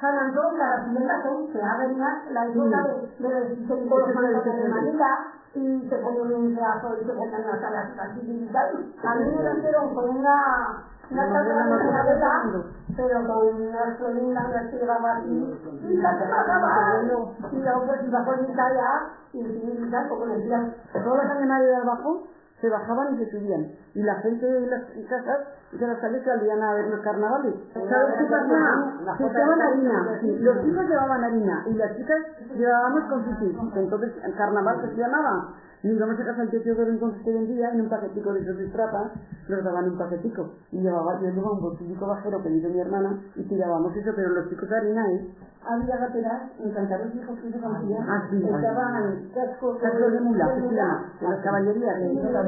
San Antón, la siguiente se venía la época de de Manila y se ponía un pedazo y se ponían las salas participativas. A mí me lo hicieron con una casa pero con unas florinas que llevaba así y la que pasaba y yo pues iba por mi talla y tal, como decía. Todos los animales de abajo se bajaban y se subían. Y la gente de las casas de las calles salían a ver los carnavales. ¿Sabes qué pasa? Se echaban harina. Sí, los chicos llevaban harina y las chicas llevábamos confites. Entonces el carnaval que se llamaba. Y íbamos a casa del tío Teodoro entonces que vendía en un paquetico de esos de estrapa, nos daban un paquetico. Y yo llevaba un bolsillico bajero que dice mi hermana y tirábamos eso, pero los chicos de harina había gateras en Cantaros hijos que se conocían. Echaban cascos de mula, que se llama, de las caballerías.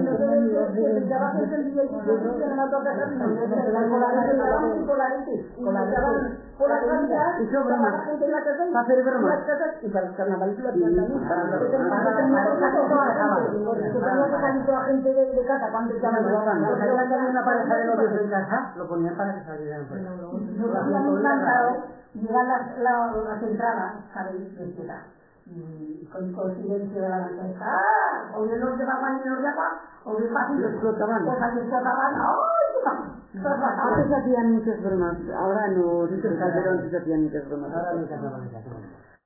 Por las casas, y para hacer bromas. Y para los carnavales lo hacían porque supongo que casi toda gente de casa cuando estaban una pareja de novios en casa, lo ponían para que salieran. Nos habíamos encantado llegar las entradas, ¿sabéis? De ciudad. Y con coincidencia de la naturaleza, o bien nos llevaban llenos de agua, o bien fácil los explotaban. Antes hacían muchas bromas, ahora no, Calderón se hacían muchas bromas. Ahora no se hacían.